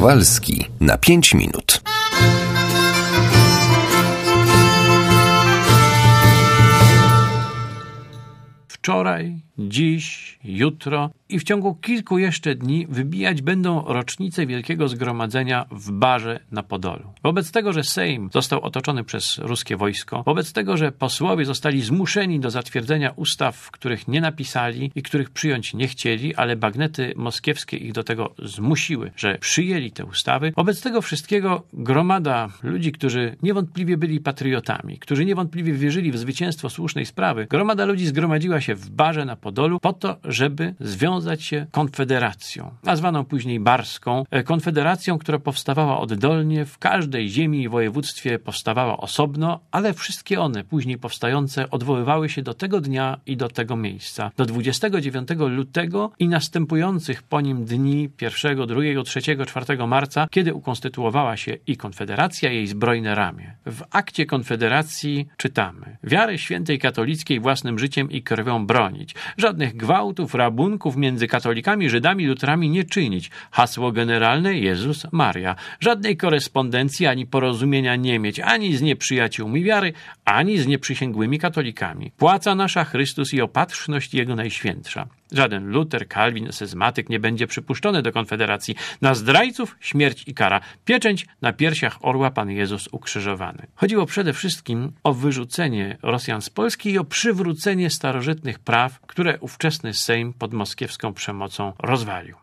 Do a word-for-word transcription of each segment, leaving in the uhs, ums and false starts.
Kowalski na pięć minut. Wczoraj, dziś, jutro i w ciągu kilku jeszcze dni wybijać będą rocznice Wielkiego Zgromadzenia w Barze na Podolu. Wobec tego, że Sejm został otoczony przez ruskie wojsko, wobec tego, że posłowie zostali zmuszeni do zatwierdzenia ustaw, których nie napisali i których przyjąć nie chcieli, ale bagnety moskiewskie ich do tego zmusiły, że przyjęli te ustawy, wobec tego wszystkiego gromada ludzi, którzy niewątpliwie byli patriotami, którzy niewątpliwie wierzyli w zwycięstwo słusznej sprawy, gromada ludzi zgromadziła się w Barze na Podolu po to, żeby związać się konfederacją, nazwaną później barską, konfederacją, która powstawała oddolnie, w każdej ziemi i województwie powstawała osobno, ale wszystkie one później powstające odwoływały się do tego dnia i do tego miejsca, do dwudziestego dziewiątego lutego i następujących po nim dni pierwszego, drugiego, trzeciego, czwartego marca, kiedy ukonstytuowała się i konfederacja, jej zbrojne ramię. W akcie konfederacji czytamy: wiary świętej katolickiej własnym życiem i krwią bronić, żadnych gwałtów, rabunków między katolikami, Żydami, Lutrami nie czynić. Hasło generalne: Jezus, Maria. Żadnej korespondencji ani porozumienia nie mieć ani z nieprzyjaciółmi wiary, ani z nieprzysięgłymi katolikami. Płaca nasza Chrystus i opatrzność Jego najświętsza. Żaden Luter, Kalwin, sezmatyk nie będzie przypuszczony do konfederacji. Na zdrajców śmierć i kara. Pieczęć na piersiach orła Pan Jezus ukrzyżowany. Chodziło przede wszystkim o wyrzucenie Rosjan z Polski i o przywrócenie starożytnych praw, które ówczesny Sejm pod moskiewską przemocą rozwalił.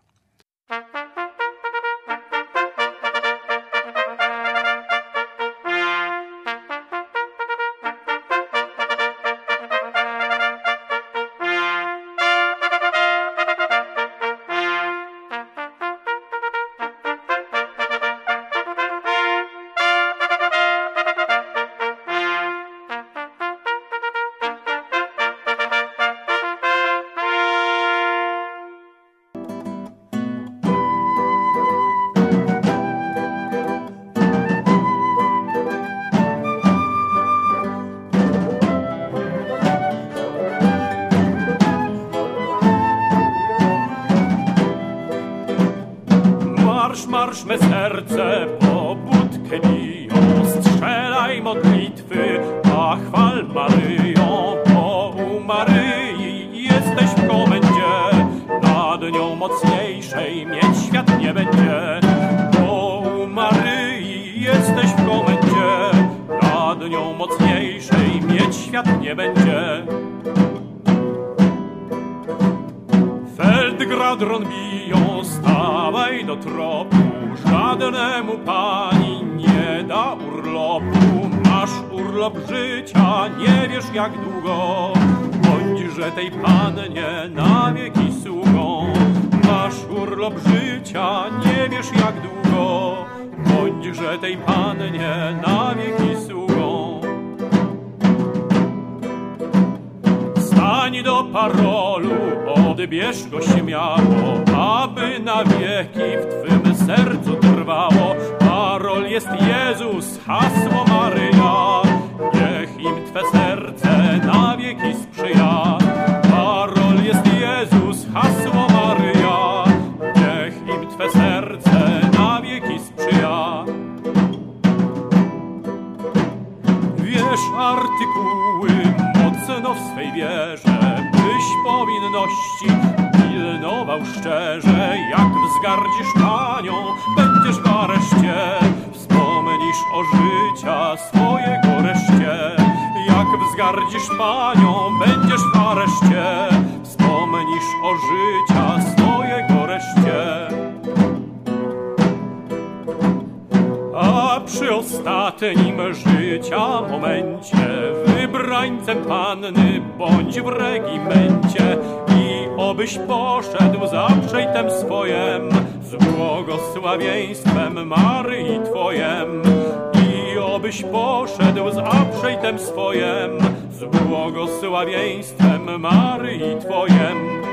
Marsz, marsz, me serce po budkę biją, strzelaj modlitwy, a chwal Maryją, bo u Maryi jesteś w komendzie, nad nią mocniejszej mieć świat nie będzie. Bo u Maryi jesteś w komendzie, nad nią mocniejszej mieć świat nie będzie. Feldgradron biją, stawaj do tropu, żadnemu pani nie da urlopu. Masz urlop życia, nie wiesz jak długo, bądźże tej pannie na wieki sługą. Masz urlop życia, nie wiesz jak długo, bądźże tej pannie na wieki sługą. Stań do parolu, odbierz go śmiało, aby na wieki w twym sercu trwało. Parol jest Jezus, hasło Maryja, niech im twe serce na wieki sprzyja. Parol jest Jezus, hasło Maryja, niech im twe serce na wieki sprzyja. Wiesz artykuły mocno w swej wierze, byś powinności pilnował szczerze. Jak wzgardzisz panią, będziesz w areszcie, wspomnisz o życia swojego reszcie. Jak wzgardzisz panią, będziesz w areszcie, wspomnisz o życia swojego reszcie. A przy ostatnim życia momencie wybrańcem panny bądź w regimencie i obyś poszedł za przejtem swojem z błogosławieństwem Maryi twojem. I obyś poszedł za przejtem swojem z błogosławieństwem Maryi twojem.